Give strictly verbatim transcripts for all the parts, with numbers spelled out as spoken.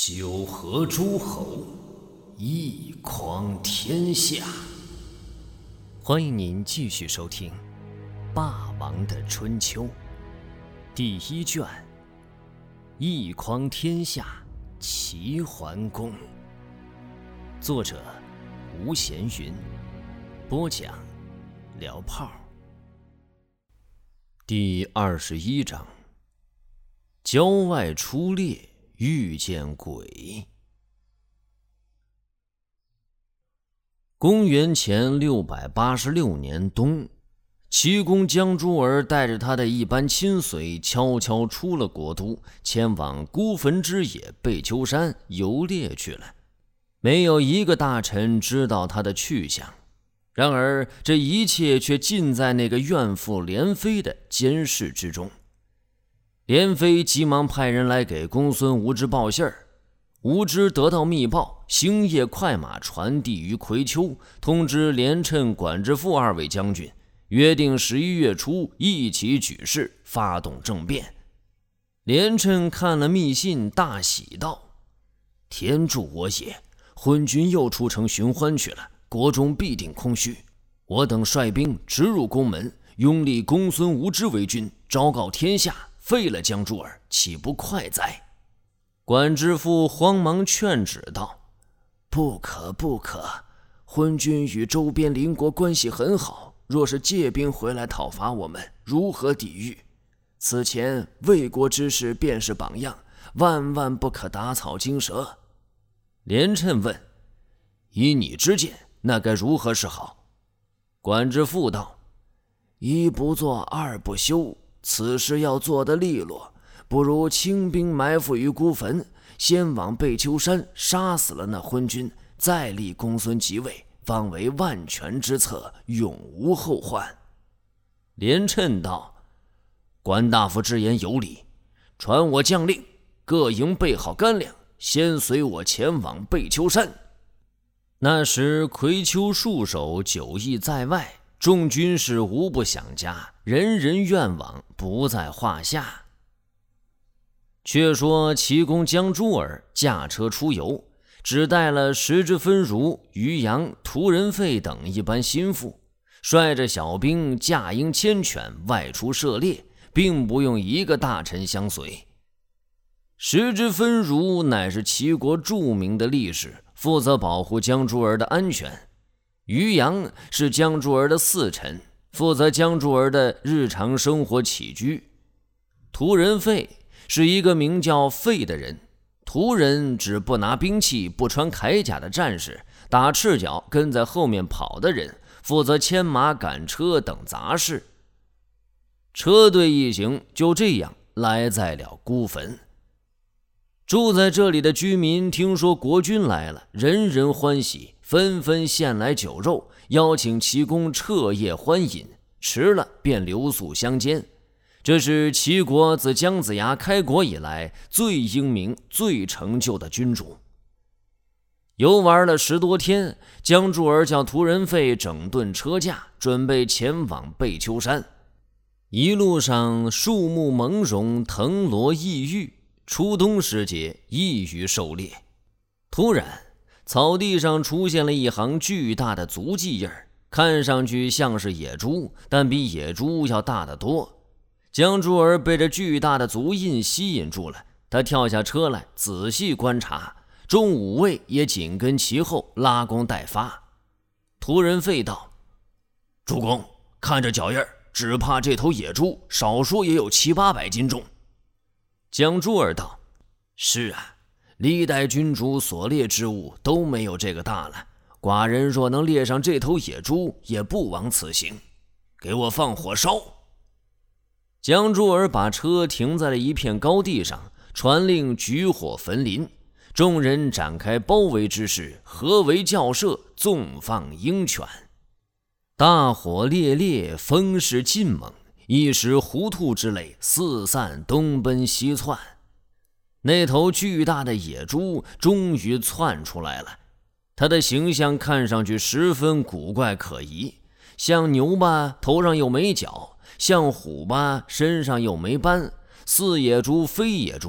九合诸侯，一匡天下。欢迎您继续收听《霸王的春秋》第一卷，一匡天下齐桓公。作者吴闲云，播讲聊炮。第二十一章，郊外出猎遇见鬼。公元前六百八十六年冬，齐公姜诸儿带着他的一班亲随悄悄出了国都，前往孤坟之野贝丘山游猎去了。没有一个大臣知道他的去向，然而这一切却尽在那个怨妇连妃的监视之中。连妃急忙派人来给公孙无知报信儿。无知得到密报，星夜快马传递于葵丘，通知连趁、管之父二位将军，约定十一月初一起举事，发动政变。连趁看了密信，大喜道：“天助我也！昏君又出城寻欢去了，国中必定空虚。我等率兵直入宫门，拥立公孙无知为君，昭告天下，废了姜诸儿，岂不快哉？”管之父慌忙劝止道：“不可不可，昏君与周边邻国关系很好，若是借兵回来讨伐我们，如何抵御？此前魏国之事便是榜样，万万不可打草惊蛇。”连趁问：“依你之见，那该如何是好？”管之父道：“一不做二不休，此事要做得利落，不如轻兵埋伏于孤坟，先往贝丘山杀死了那昏君，再立公孙即位，方为万全之策，永无后患。”连趁道：“管大夫之言有理，传我将令，各营备好干粮，先随我前往贝丘山。”那时葵丘戍守久役在外，众军士无不想家，人人愿往，不在话下。却说齐公姜诸儿驾车出游，只带了石之分如、于阳、屠人费等一班心腹，率着小兵驾鹰牵犬外出射猎，并不用一个大臣相随。石之分如乃是齐国著名的力士，负责保护姜诸儿的安全。于阳是姜诸儿的嗣臣，负责姜诸儿的日常生活起居。屠人费是一个名叫费的人，屠人指不拿兵器、不穿铠甲的战士，打赤脚跟在后面跑的人，负责牵马赶车等杂事。车队一行就这样来在了孤坟。住在这里的居民听说国君来了，人人欢喜，纷纷献来酒肉，邀请齐公彻夜欢饮，迟了便留宿乡间。这是齐国自姜子牙开国以来最英明、最成就的君主。游玩了十多天，姜诸儿叫屠人费整顿车驾，准备前往贝丘山。一路上树木蒙茸，藤萝异郁，初冬时节，易于狩猎。突然，草地上出现了一行巨大的足迹印，看上去像是野猪，但比野猪要大得多。姜诸儿被这巨大的足印吸引住了，他跳下车来仔细观察，众武卫也紧跟其后，拉弓待发。屠人费道：“主公，看这脚印，只怕这头野猪少说也有七八百斤重。”姜诸儿道：“是啊，历代君主所猎之物都没有这个大了，寡人若能猎上这头野猪，也不枉此行。给我放火烧！”姜诸儿把车停在了一片高地上，传令举火焚林，众人展开包围之势，合围校射，纵放鹰犬。大火烈烈，风势劲猛，一时糊涂之类四散东奔西窜。那头巨大的野猪终于窜出来了，它的形象看上去十分古怪可疑，像牛吧，头上又没角；像虎吧，身上又没斑；似野猪非野猪，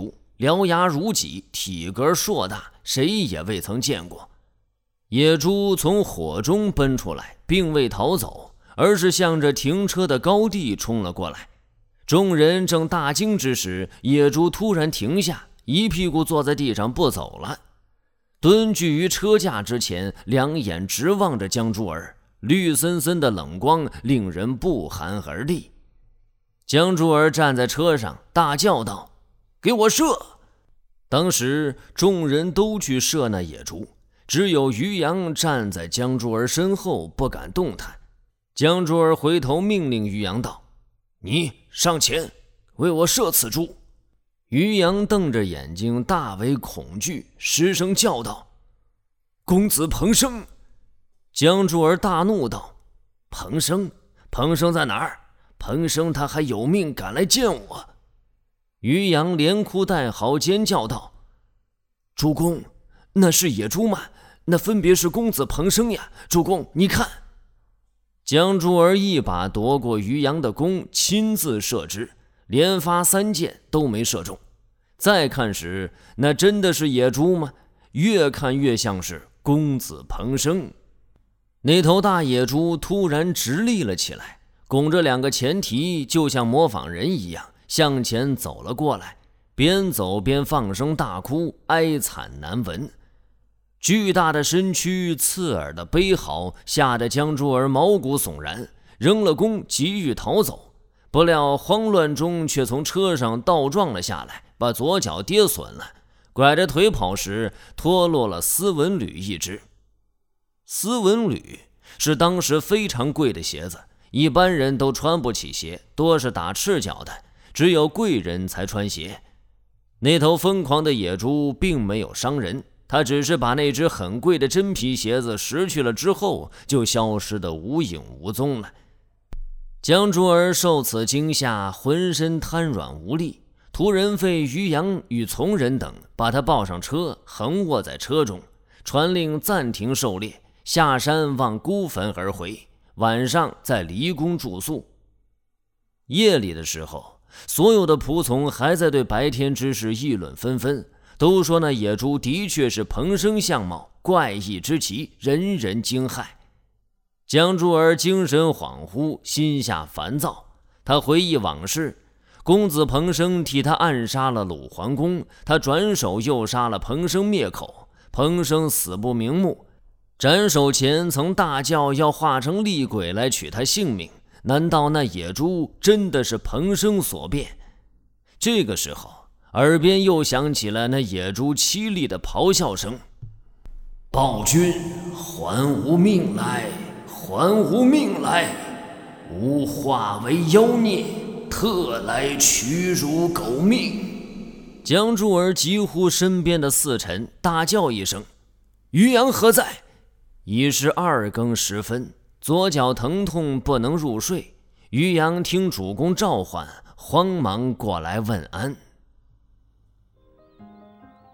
獠牙如戟，体格硕大，谁也未曾见过。野猪从火中奔出来，并未逃走，而是向着停车的高地冲了过来。众人正大惊之时，野猪突然停下，一屁股坐在地上不走了，蹲踞于车架之前，两眼直望着江珠儿，绿森森的冷光令人不寒而栗。江珠儿站在车上大叫道：“给我射！”当时众人都去射那野猪，只有于洋站在江珠儿身后不敢动弹。江珠儿回头命令于洋道：“你上前为我射此猪。”于洋瞪着眼睛，大为恐惧，失声叫道：“公子彭生！”江珠儿大怒道：“彭生？彭生在哪儿？彭生他还有命赶来见我！”于洋连哭带嚎，尖叫道：“主公，那是野猪吗？那分别是公子彭生呀！主公，你看！”江珠儿一把夺过于洋的弓，亲自射之，连发三箭都没射中。再看时，那真的是野猪吗？越看越像是公子彭生。那头大野猪突然直立了起来，拱着两个前蹄，就像模仿人一样向前走了过来，边走边放声大哭，哀惨难闻。巨大的身躯，刺耳的悲嚎，吓得江珠儿毛骨悚然，扔了弓，急欲逃走。不料慌乱中却从车上倒撞了下来，把左脚跌损了，拐着腿跑时脱落了丝纹履一只。丝纹履是当时非常贵的鞋子，一般人都穿不起鞋，多是打赤脚的，只有贵人才穿鞋。那头疯狂的野猪并没有伤人，他只是把那只很贵的真皮鞋子拾去了之后，就消失得无影无踪了。江珠儿受此惊吓，浑身瘫软无力，屠人费、于洋与从人等把他抱上车，横卧在车中，传令暂停狩猎，下山往孤坟而回，晚上在离宫住宿。夜里的时候，所有的仆从还在对白天之事议论纷纷，都说那野猪的确是彭生相貌，怪异之极，人人惊骇。江珠儿精神恍惚，心下烦躁，他回忆往事，公子彭生替他暗杀了鲁桓公，他转手又杀了彭生灭口，彭生死不瞑目，斩首前曾大叫要化成厉鬼来取他性命，难道那野猪真的是彭生所变？这个时候耳边又响起了那野猪凄厉的咆哮声：“暴君，还吾命来！还吾命来！吾化为妖孽，特来取汝狗命！”江珠儿急呼身边的四臣，大叫一声：“于洋何在？”已是二更时分，左脚疼痛不能入睡。于洋听主公召唤，慌忙过来问安。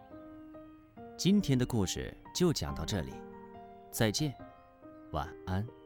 今天的故事就讲到这里，再见，晚安。